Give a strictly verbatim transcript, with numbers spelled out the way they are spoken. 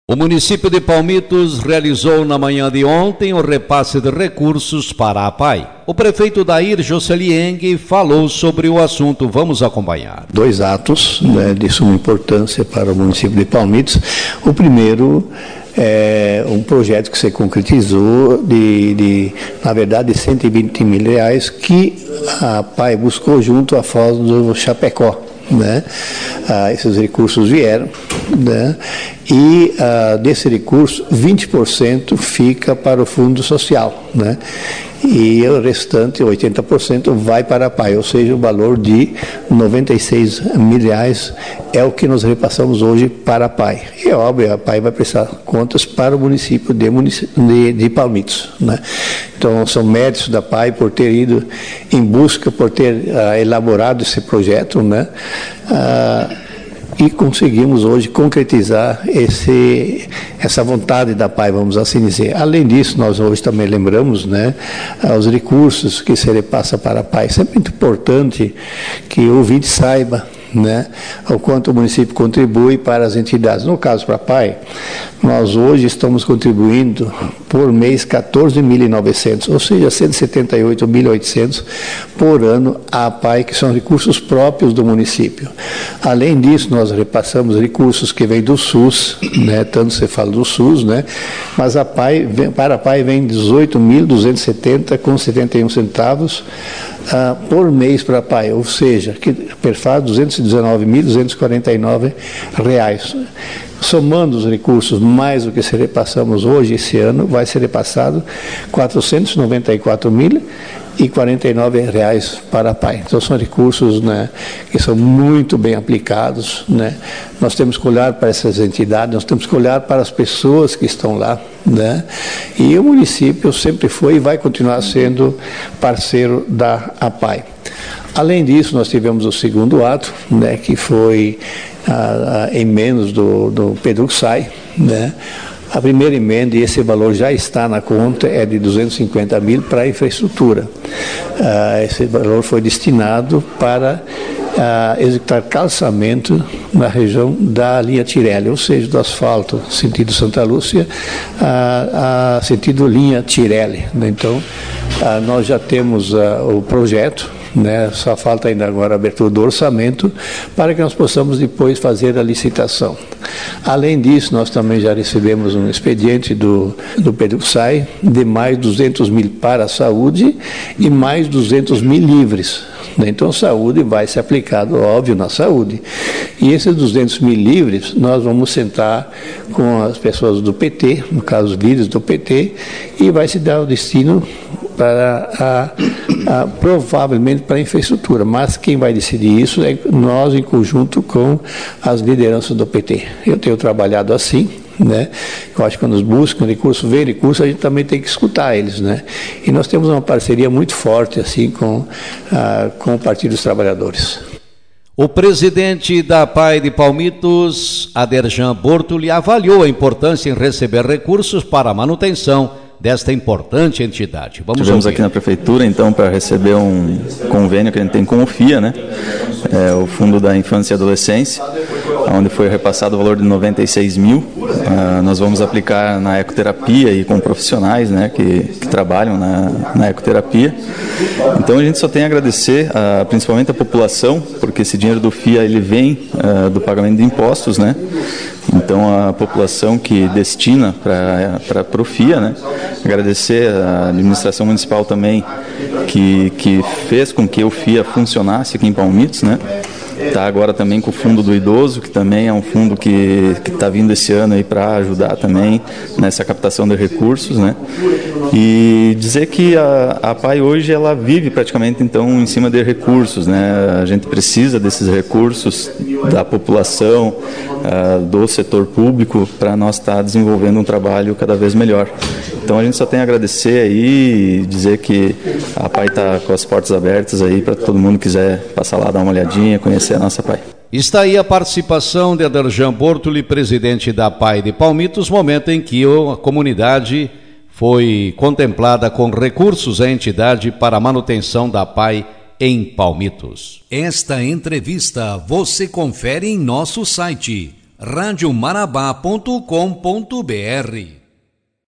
O município de Palmitos realizou na manhã de ontem o repasse de recursos para a P A I. O prefeito Dair Jocelyeng falou sobre o assunto. Vamos acompanhar. Dois atos, né, de suma importância para o município de Palmitos. O primeiro é um projeto que se concretizou de, de na verdade, de cento e vinte mil reais que a P A I buscou junto à Foz do Chapecó. Né? Ah, esses recursos vieram, né? E ah, desse recurso vinte por cento fica para o fundo social, né? E o restante, oitenta por cento, vai para a P A I, ou seja, o valor de noventa e seis mil reais é o que nós repassamos hoje para a P A I. E é óbvio, a P A I vai prestar contas para o município de, de, de Palmitos, né? Então, são méritos da P A I por ter ido em busca, por ter uh, elaborado esse projeto, né? Uh, E conseguimos hoje concretizar esse, essa vontade da P A I, vamos assim dizer. Além disso, nós hoje também lembramos, né, os recursos que se repassa para a P A I. Sempre muito importante que o ouvinte saiba, né, o quanto o município contribui para as entidades. No caso para a P A I, nós hoje estamos contribuindo por mês quatorze mil e novecentos, ou seja, cento e setenta e oito mil e oitocentos por ano à P A I, que são recursos próprios do município. Além disso, nós repassamos recursos que vêm do SUS, né, tanto se fala do SUS, né, mas a P A I, vem, para a P A I vem dezoito mil duzentos e setenta com setenta e um centavos uh, por mês para a P A I, ou seja, que perfaz duzentos e dezenove mil duzentos e quarenta e nove reais. Somando os recursos mais o que se repassamos hoje, esse ano, vai ser repassado quatrocentos e noventa e quatro mil e quarenta e nove reais para a P A I. Então, são recursos, né, que são muito bem aplicados, né? Nós temos que olhar para essas entidades, nós temos que olhar para as pessoas que estão lá, né? E o município sempre foi e vai continuar sendo parceiro da P A I. Além disso, nós tivemos o segundo ato, né, que foi ah, em menos do, do PEDUCSAI, né? A primeira emenda, e esse valor já está na conta, é de duzentos e cinquenta mil para a infraestrutura. Ah, esse valor foi destinado para ah, executar calçamento na região da linha Tirelli, ou seja, do asfalto sentido Santa Lúcia, a, a sentido linha Tirelli. Então, ah, nós já temos ah, o projeto, né? Só falta ainda agora a abertura do orçamento para que nós possamos depois fazer a licitação. Além disso, nós também já recebemos um expediente do, do PEDUCSAI de mais duzentos mil para a saúde e mais duzentos mil livres. Então, saúde vai ser aplicado, óbvio, na saúde. E esses duzentos mil livres, nós vamos sentar com as pessoas do P T, no caso, os líderes do P T, e vai se dar o destino para a, a, provavelmente para a infraestrutura, mas quem vai decidir isso é nós em conjunto com as lideranças do P T. Eu tenho trabalhado assim, né? Eu acho que quando nos buscam recurso, vem recurso, a gente também tem que escutar eles, né? E nós temos uma parceria muito forte assim com, ah, com o Partido dos Trabalhadores. O presidente da P A I de Palmitos, Aderjan Bortoli, avaliou a importância em receber recursos para a manutenção desta importante entidade. Vamos Estivemos ouvir. Aqui na prefeitura, então, para receber um convênio que a gente tem com o F I A, né? É, o Fundo da Infância e Adolescência, onde foi repassado o valor de noventa e seis mil. Uh, nós vamos aplicar na ecoterapia e com profissionais, né, que, que trabalham na, na ecoterapia. Então, a gente só tem a agradecer, uh, principalmente a população, porque esse dinheiro do F I A ele vem uh, do pagamento de impostos, né? Então, a população que destina para o F I A, né? Agradecer a administração municipal também, que, que fez com que o F I A funcionasse aqui em Palmitos, né? Está agora também com o Fundo do Idoso, que também é um fundo que está vindo esse ano aí para ajudar também nessa captação de recursos, né? E dizer que a, a P A I hoje ela vive praticamente então em cima de recursos, né? A gente precisa desses recursos da população, uh, do setor público, para nós estar tá desenvolvendo um trabalho cada vez melhor. Então a gente só tem a agradecer aí e dizer que a P A I está com as portas abertas aí para todo mundo que quiser passar lá, dar uma olhadinha, conhecer a nossa P A I. Está aí a participação de Aderjan Bortoli, presidente da P A I de Palmitos, momento em que a comunidade foi contemplada com recursos à entidade para a manutenção da P A I em Palmitos. Esta entrevista você confere em nosso site rádio marabá ponto com ponto br.